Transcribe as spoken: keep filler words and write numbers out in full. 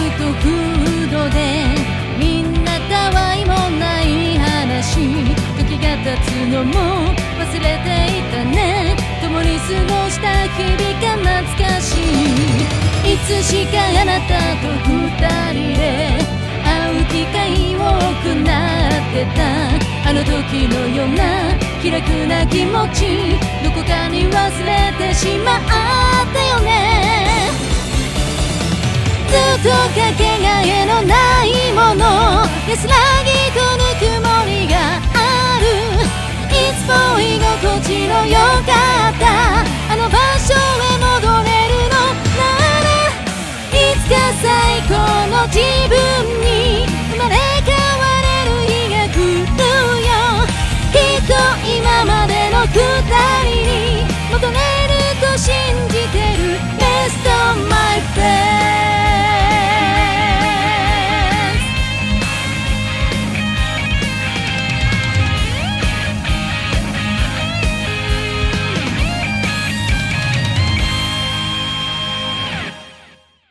とフードでみんなたわいもない話、時が経つのも忘れていたね。共に過ごした日々が懐かしい。いつしかあなたと二人で会う機会多くなってた。あの時のような気楽な気持ち、どこかに忘れてしまったよね。ずっとかけがえのないもの、安らぎとぬくもりがある。いつも居心地の良かったあの場所へ